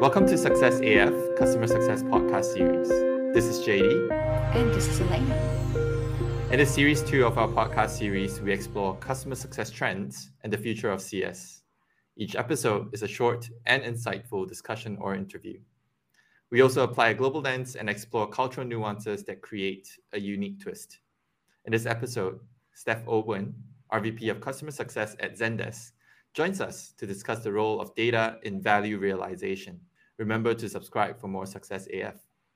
Welcome to Success AF, Customer Success Podcast Series. This is JD. And this is Elena. In this Series 2 of our podcast series, we explore customer success trends and the future of CS. Each episode is a short and insightful discussion or interview. We also apply a global lens and explore cultural nuances that create a unique twist. In this episode, Steph Owen, RVP of Customer Success at Zendesk, joins us to discuss the role of data in value realization. Remember to subscribe for more Success AF.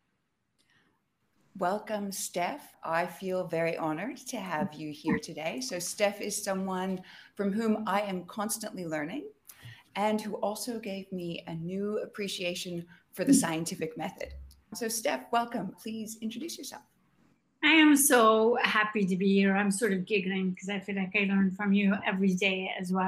Welcome, Steph. I feel very honored to have you here today. So Steph is someone from whom I am constantly learning and who also gave me a new appreciation for the scientific method. So Steph, welcome. Please introduce yourself. I am so happy to be here. I'm sort of giggling because I feel like I learn from you every day as well.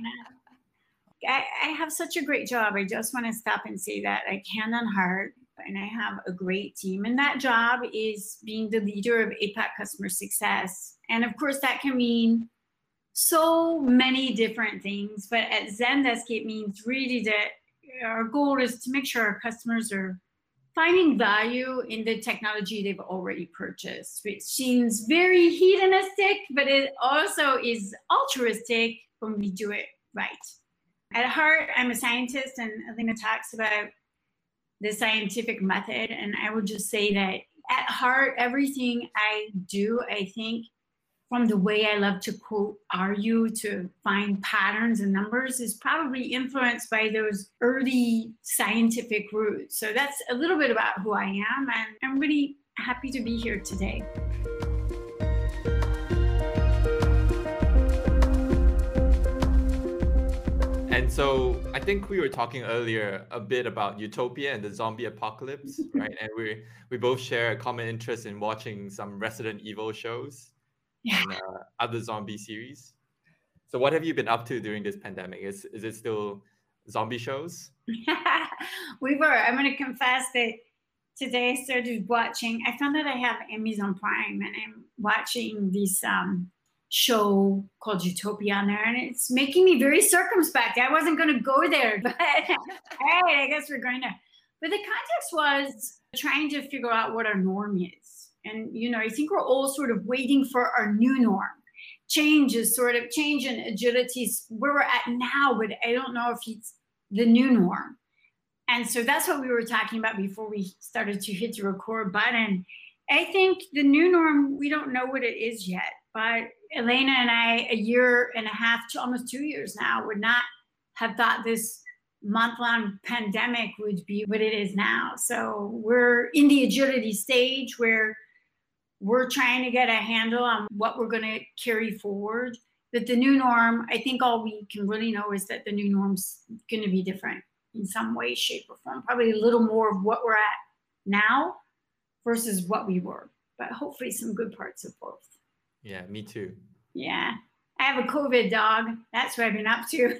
I have such a great job. I just want to stop and say that, like, hand on heart, and I have a great team. And that job is being the leader of APAC customer success. And of course, that can mean so many different things. But at Zendesk, it means really that our goal is to make sure our customers are finding value in the technology they've already purchased, which seems very hedonistic, but it also is altruistic when we do it right. At heart, I'm a scientist, and Elena talks about the scientific method. And I would just say that at heart, everything I do, I think, from the way I love to quote argue to find patterns and numbers, is probably influenced by those early scientific roots. So that's a little bit about who I am, and I'm really happy to be here today. And so I think we were talking earlier a bit about utopia and the zombie apocalypse, right? And we both share a common interest in watching some Resident Evil shows. Yeah. And other zombie series. So what have you been up to during this pandemic? Is it still zombie shows? We were. I'm going to confess that today I started watching. I found that I have Amazon Prime, and I'm watching this show called Utopia on there, and it's making me very circumspect. I wasn't going to go there, but all right, I guess we're going to. But the context was trying to figure out what our norm is. And, you know, I think we're all sort of waiting for our new norm. Change and agility is where we're at now, but I don't know if it's the new norm. And so that's what we were talking about before we started to hit the record button. I think the new norm, we don't know what it is yet, but Elena and I, a year and a half to almost 2 years now, would not have thought this month-long pandemic would be what it is now. So we're in the agility stage where we're trying to get a handle on what we're going to carry forward. But the new norm, I think all we can really know is that the new norm's going to be different in some way, shape, or form. Probably a little more of what we're at now versus what we were. But hopefully some good parts of both. Yeah, me too. Yeah. I have a COVID dog. That's what I've been up to.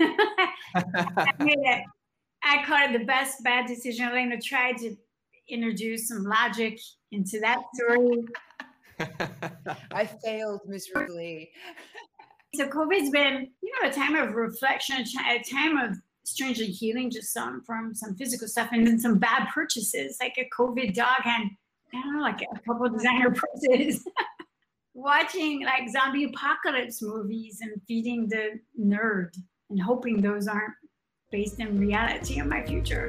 I call it the best bad decision. Elena tried to introduce some logic into that story. I failed miserably. So COVID's been, a time of reflection, a time of strangely healing, just from some physical stuff, and then some bad purchases, like a COVID dog and, I don't know, like a couple of designer purses. Watching like zombie apocalypse movies and feeding the nerd and hoping those aren't based in reality in my future.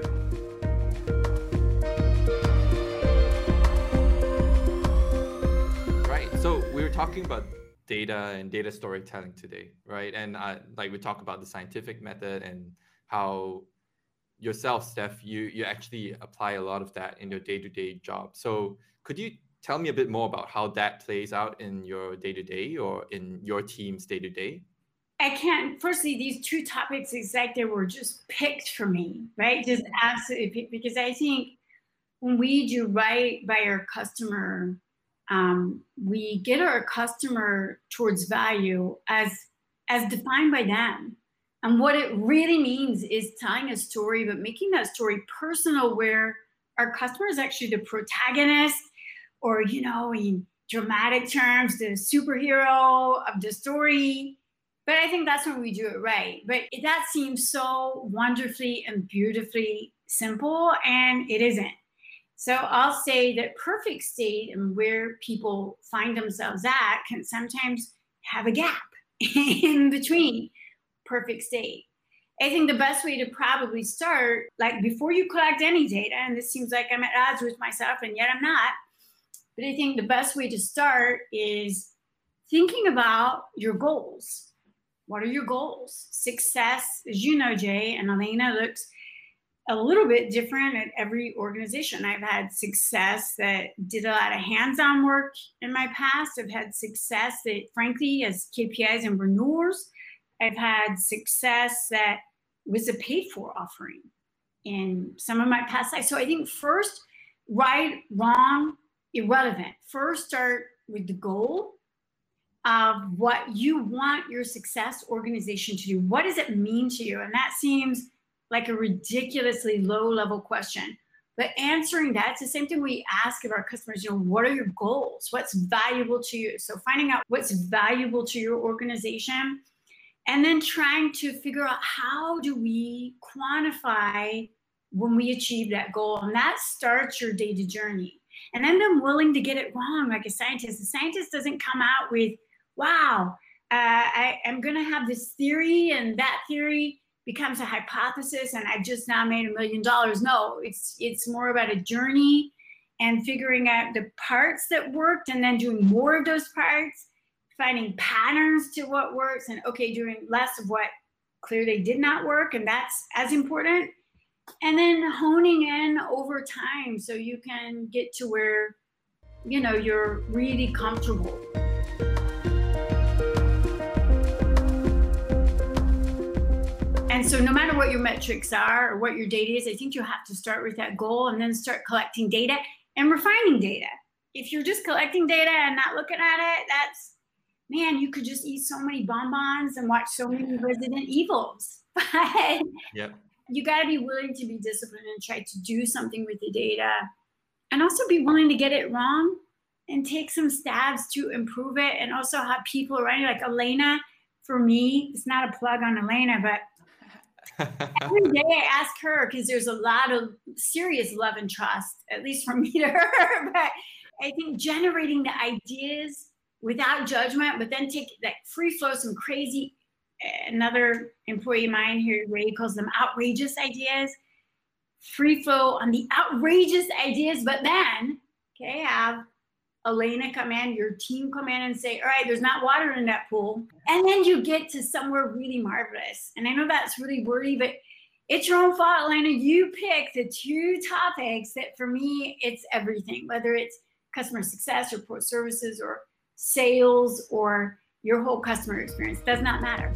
So we were talking about data and data storytelling today, right? And we talk about the scientific method and how yourself, Steph, you actually apply a lot of that in your day-to-day job. So could you tell me a bit more about how that plays out in your day-to-day or in your team's day-to-day? I can't. Firstly, these two topics, it's like they were just picked for me, right? Just absolutely picked, because I think when we do right by our customer, we get our customer towards value as defined by them. And what it really means is telling a story, but making that story personal, where our customer is actually the protagonist, or, in dramatic terms, the superhero of the story. But I think that's when we do it right. But that seems so wonderfully and beautifully simple, and it isn't. So I'll say that perfect state and where people find themselves at can sometimes have a gap in between perfect state. I think the best way to probably start, like before you collect any data, and this seems like I'm at odds with myself, and yet I'm not, but I think the best way to start is thinking about your goals. What are your goals? Success, as you know, Jay and Elena, looks a little bit different at every organization. I've had success that did a lot of hands-on work in my past. I've had success that, frankly, as KPIs and renewals, I've had success that was a paid-for offering in some of my past lives. So I think first, right, wrong, irrelevant. First, start with the goal of what you want your success organization to do. What does it mean to you? And that seems like a ridiculously low-level question. But answering that, it's the same thing we ask of our customers, you know, what are your goals? What's valuable to you? So finding out what's valuable to your organization, and then trying to figure out how do we quantify when we achieve that goal. And that starts your data journey. And then I'm willing to get it wrong like a scientist. The scientist doesn't come out with, wow, I'm going to have this theory, and that theory becomes a hypothesis, and I've just now made $1 million. No, it's more about a journey and figuring out the parts that worked, and then doing more of those parts, finding patterns to what works, and okay, doing less of what clearly did not work, and that's as important. And then honing in over time so you can get to where, you know, you're really comfortable. And so no matter what your metrics are or what your data is, I think you have to start with that goal and then start collecting data and refining data. If you're just collecting data and not looking at it, that's, man, you could just eat so many bonbons and watch so many Resident Evils. But yep. You got to be willing to be disciplined and try to do something with the data, and also be willing to get it wrong and take some stabs to improve it, and also have people around you. Like Elena, for me, it's not a plug on Elena, but every day I ask her, because there's a lot of serious love and trust, at least from me to her. But I think generating the ideas without judgment, but then take like free flow, some crazy, another employee of mine here, Ray, calls them outrageous ideas. Free flow on the outrageous ideas, but then, okay, have Elena come in, your team come in and say, all right, there's not water in that pool. And then you get to somewhere really marvelous. And I know that's really wordy, but it's your own fault, Elena. You pick the two topics that, for me, it's everything, whether it's customer success or pro services or sales or your whole customer experience. Does not matter.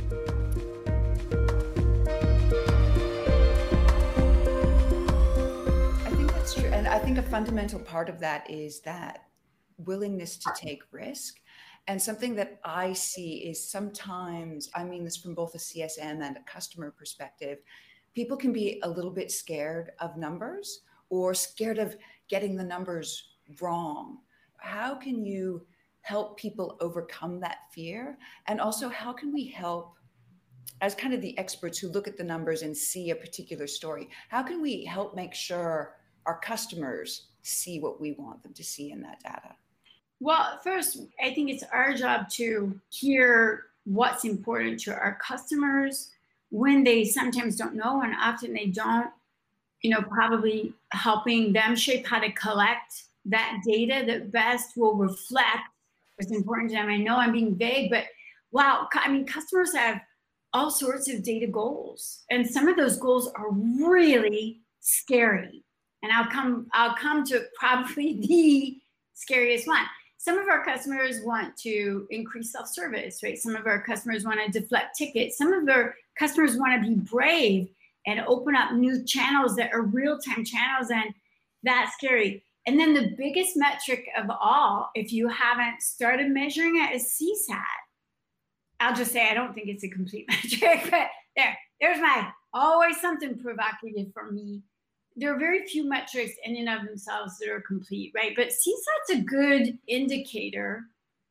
I think that's true. And I think a fundamental part of that is that willingness to take risk. And something that I see is sometimes, I mean this from both a CSM and a customer perspective, people can be a little bit scared of numbers or scared of getting the numbers wrong. How can you help people overcome that fear? And also, how can we help, as kind of the experts who look at the numbers and see a particular story, how can we help make sure our customers see what we want them to see in that data? Well, first, I think it's our job to hear what's important to our customers when they sometimes don't know, and often they don't, you know, probably helping them shape how to collect that data that best will reflect what's important to them. I know I'm being vague, but wow, I mean, customers have all sorts of data goals, and some of those goals are really scary. And I'll come to probably the scariest one. Some of our customers want to increase self-service, right? Some of our customers want to deflect tickets. Some of our customers want to be brave and open up new channels that are real-time channels, and that's scary. And then the biggest metric of all, if you haven't started measuring it, is CSAT. I'll just say I don't think it's a complete metric, but there's my always something provocative for me. There are very few metrics in and of themselves that are complete, right? But CSAT's a good indicator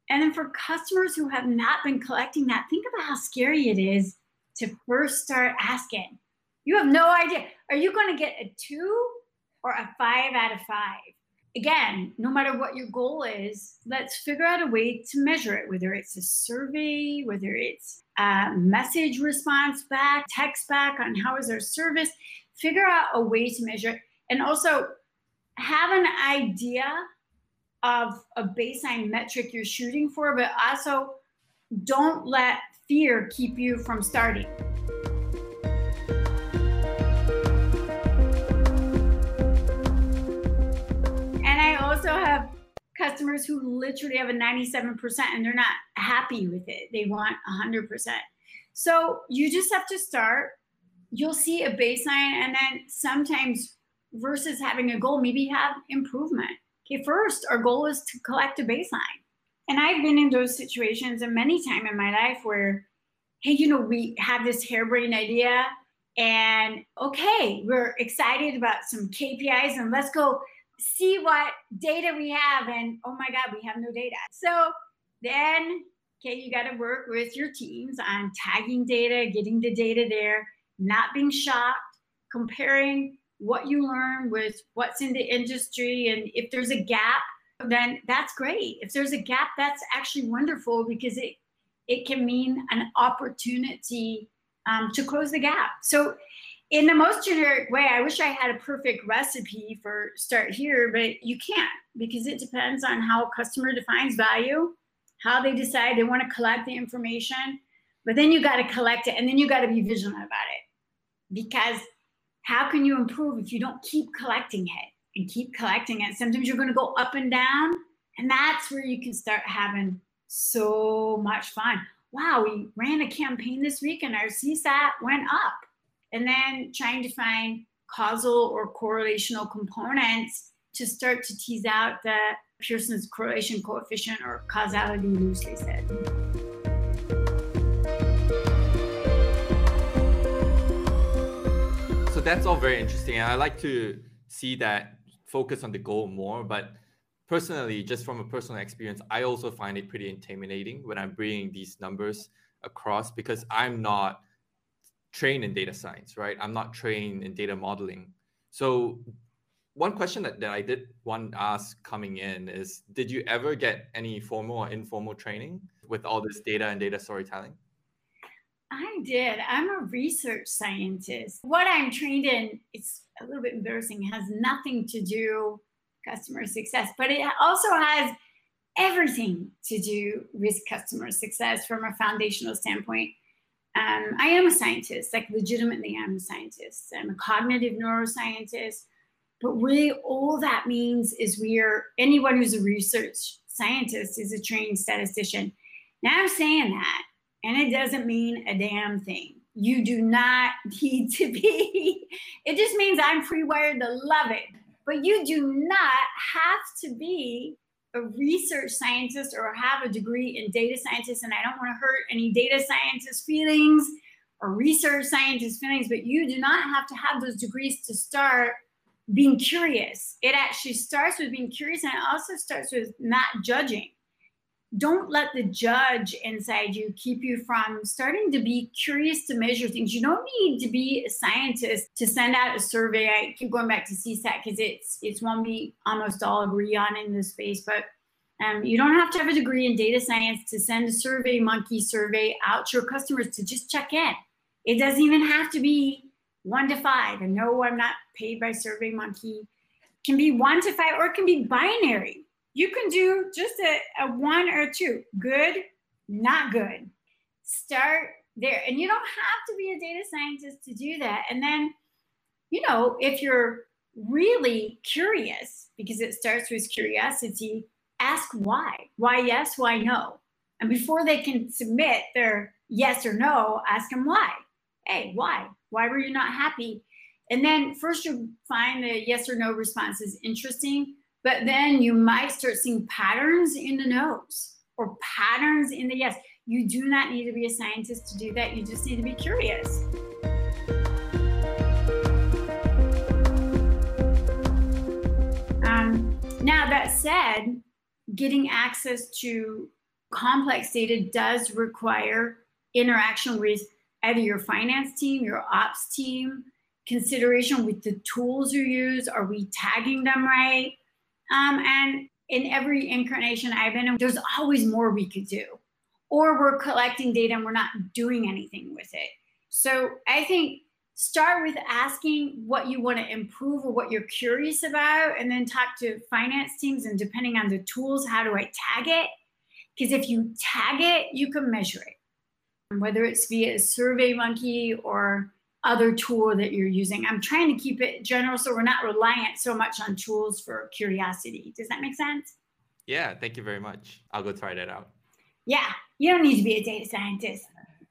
And then for customers who have not been collecting that, think about how scary it is to first start asking. You have no idea. Are you going to get a 2 or a 5 out of 5? Again, no matter what your goal is, let's figure out a way to measure it, whether it's a survey, whether it's a message response back, text back on how is our service. Figure out a way to measure it. And also have an idea of a baseline metric you're shooting for, but also don't let fear keep you from starting. And I also have customers who literally have a 97% and they're not happy with it. They want 100%. So you just have to start. You'll see a baseline, and then sometimes versus having a goal, maybe have improvement. Okay, first, our goal is to collect a baseline. And I've been in those situations and many times in my life where, hey, we have this harebrained idea and okay, we're excited about some KPIs and let's go see what data we have. And oh my God, we have no data. So then, okay, you got to work with your teams on tagging data, getting the data there, not being shocked, comparing what you learn with what's in the industry. And if there's a gap, then that's great. If there's a gap, that's actually wonderful because it can mean an opportunity to close the gap. So in the most generic way, I wish I had a perfect recipe for start here, but you can't because it depends on how a customer defines value, how they decide they want to collect the information, but then you got to collect it and then you got to be vigilant about it because how can you improve if you don't keep collecting it and keep collecting it? Sometimes you're going to go up and down, and that's where you can start having so much fun. Wow, we ran a campaign this week and our CSAT went up. And then trying to find causal or correlational components to start to tease out the Pearson's correlation coefficient, or causality loosely said. So that's all very interesting. And I like to see that focus on the goal more. But personally, just from a personal experience, I also find it pretty intimidating when I'm bringing these numbers across because I'm not trained in data science, right? I'm not trained in data modeling. So one question that I did want to ask coming in is, did you ever get any formal or informal training with all this data and data storytelling? I did. I'm a research scientist. What I'm trained in, it's a little bit embarrassing, has nothing to do with customer success, but it also has everything to do with customer success from a foundational standpoint. I am a scientist, like legitimately I'm a scientist. I'm a cognitive neuroscientist, but really all that means is anyone who's a research scientist is a trained statistician. Now I'm saying that, and it doesn't mean a damn thing. You do not need to be, it just means I'm pre-wired to love it, but you do not have to be a research scientist or have a degree in data scientist, and I don't want to hurt any data scientist feelings or research scientist feelings, but you do not have to have those degrees to start being curious. It actually starts with being curious, and it also starts with not judging. Don't let the judge inside you keep you from starting to be curious to measure things. You don't need to be a scientist to send out a survey. I keep going back to CSAT because it's one we almost all agree on in this space, but you don't have to have a degree in data science to send a survey monkey survey out to your customers to just check in. It doesn't even have to be 1 to 5. And no, I'm not paid by Survey Monkey. It can be 1 to 5, or it can be binary. You can do just a 1 or a 2, good, not good. Start there. And you don't have to be a data scientist to do that. And then, if you're really curious, because it starts with curiosity, ask why. Why yes, why no? And before they can submit their yes or no, ask them why. Hey, why? Why were you not happy? And then first you find the yes or no responses interesting, but then you might start seeing patterns in the no's or patterns in the yes. You do not need to be a scientist to do that. You just need to be curious. Now that said, getting access to complex data does require interaction with either your finance team, your ops team, consideration with the tools you use. Are we tagging them right? And in every incarnation I've been in, there's always more we could do. Or we're collecting data and we're not doing anything with it. So I think start with asking what you want to improve or what you're curious about, and then talk to finance teams, and depending on the tools, how do I tag it? Because if you tag it, you can measure it, whether it's via SurveyMonkey or other tool that you're using. I'm trying to keep it general so we're not reliant so much on tools for curiosity. Does that make sense? Yeah, thank you very much. I'll go try that out. Yeah, you don't need to be a data scientist.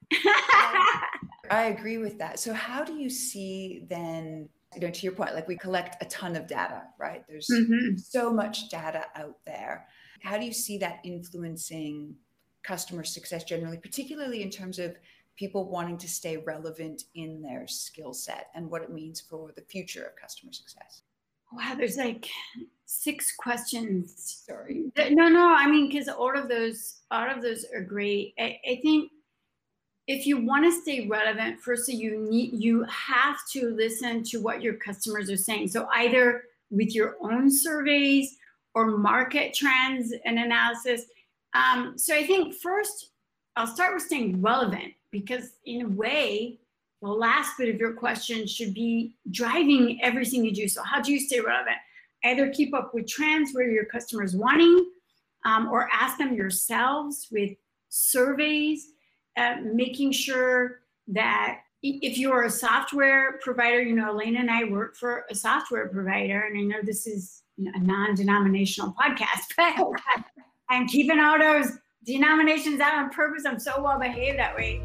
I agree with that. So how do you see then, to your point, like we collect a ton of data, right? There's so much data out there. How do you see that influencing customer success generally, particularly in terms of people wanting to stay relevant in their skill set and what it means for the future of customer success? Wow, there's like 6 questions. Sorry. No, I mean, because all of those are great. I think if you want to stay relevant, firstly, you have to listen to what your customers are saying. So either with your own surveys or market trends and analysis. So I think first, I'll start with staying relevant, because in a way, the last bit of your question should be driving everything you do. So how do you stay relevant? Either keep up with trends where your customers wanting, or ask them yourselves with surveys, making sure that if you're a software provider, Elena and I work for a software provider, and I know this is a non-denominational podcast, but I'm keeping all those denominations out on purpose. I'm so well behaved that way.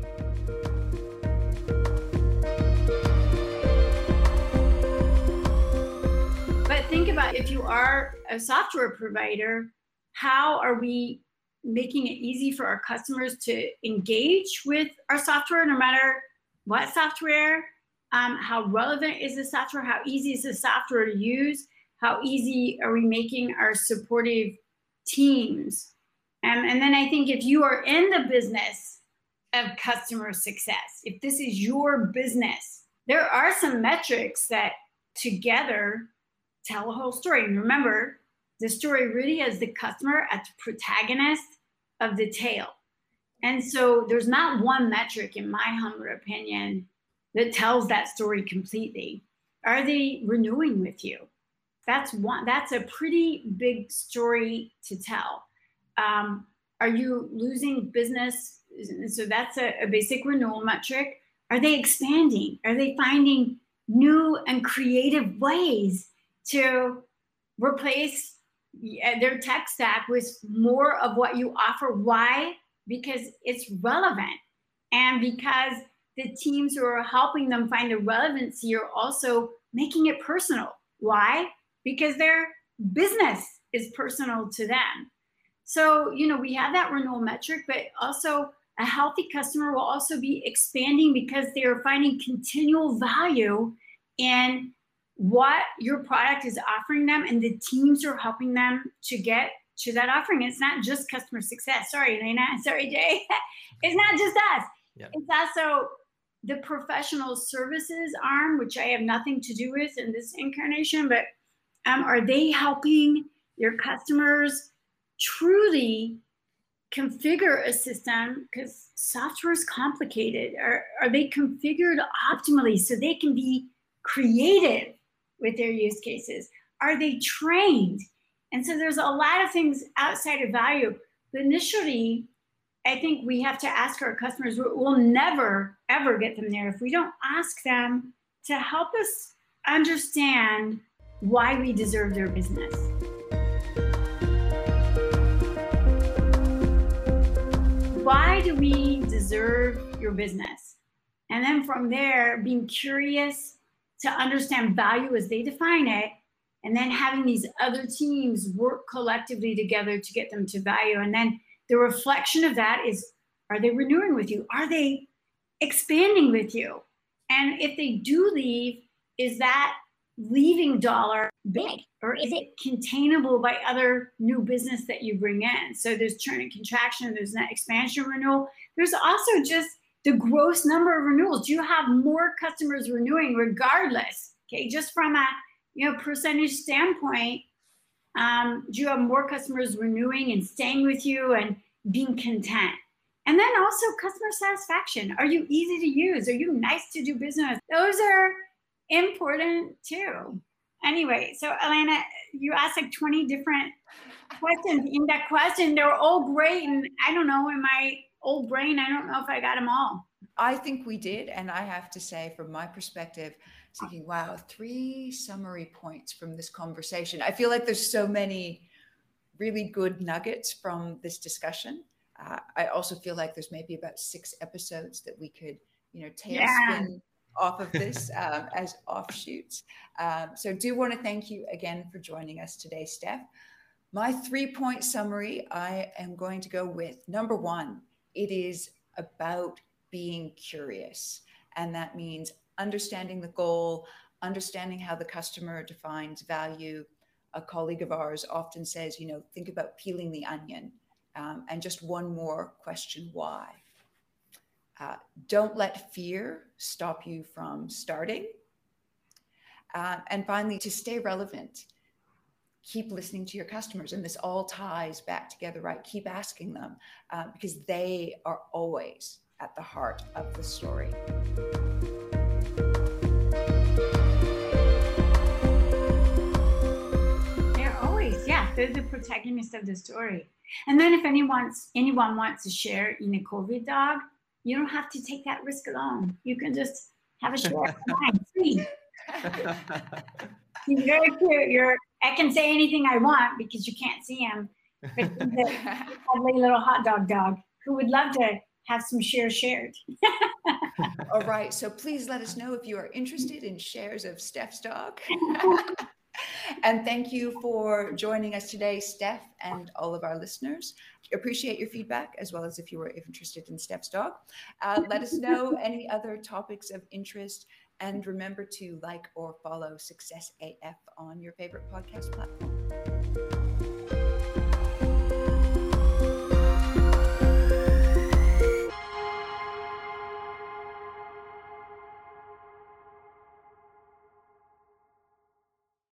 But think about, if you are a software provider, how are we making it easy for our customers to engage with our software, no matter what software? How relevant is the software? How easy is the software to use? How easy are we making our supportive teams? And then I think if you are in the business of customer success, if this is your business, there are some metrics that together tell a whole story. And remember, the story really is the customer at the protagonist of the tale. And so there's not one metric, in my humble opinion, that tells that story completely. Are they renewing with you? That's a pretty big story to tell. Are you losing business? So that's a basic renewal metric. Are they expanding? Are they finding new and creative ways to replace their tech stack with more of what you offer? Why? Because it's relevant, and because the teams who are helping them find the relevancy are also making it personal. Why? Because their business is personal to them. So, we have that renewal metric, but also a healthy customer will also be expanding because they are finding continual value in what your product is offering them, and the teams are helping them to get to that offering. It's not just customer success. Sorry, Elena. Sorry, Jay. It's not just us. Yeah. It's also the professional services arm, which I have nothing to do with in this incarnation, but are they helping your customers truly configure a system? Because software is complicated. Are they configured optimally so they can be creative with their use cases? Are they trained? And so there's a lot of things outside of value. But initially, I think we have to ask our customers. We'll never, ever get them there if we don't ask them to help us understand why we deserve their business. Why do we deserve your business? And then from there, being curious to understand value as they define it, and then having these other teams work collectively together to get them to value. And then the reflection of that is, are they renewing with you? Are they expanding with you? And if they do leave, is that leaving dollar big, or is it containable by other new business that you bring in? So there's churn and contraction, there's net expansion renewal. There's also just the gross number of renewals. Do you have more customers renewing regardless? Okay, just from a percentage standpoint, do you have more customers renewing and staying with you and being content? And then also customer satisfaction. Are you easy to use? Are you nice to do business? Those are important too. Anyway, so Elena, you asked like 20 different questions in that question. They're all great. And I don't know, in my old brain, I don't know if I got them all. I think we did. And I have to say, from my perspective, thinking, wow, 3 summary points from this conversation. I feel like there's so many really good nuggets from this discussion. I also feel like there's maybe about 6 episodes that we could, tailspin off of this as offshoots. So do want to thank you again for joining us today, Steph. My 3-point summary, I am going to go with number 1. It is about being curious. And that means understanding the goal, understanding how the customer defines value. A colleague of ours often says, think about peeling the onion. And just one more question, why? Don't let fear stop you from starting. And finally, to stay relevant, keep listening to your customers. And this all ties back together, right? Keep asking them because they are always at the heart of the story. They're always, they're the protagonist of the story. And then if anyone wants to share in a COVID dog, you don't have to take that risk alone. You can just have a share. Free. He's very cute. I can say anything I want because you can't see him. But he's a lovely little hot dog who would love to have some shares shared. All right. So please let us know if you are interested in shares of Steph's dog. And thank you for joining us today, Steph, and all of our listeners. Appreciate your feedback, as well as if you were interested in Steph's dog. Let us know any other topics of interest, and remember to like or follow Success AF on your favorite podcast platform.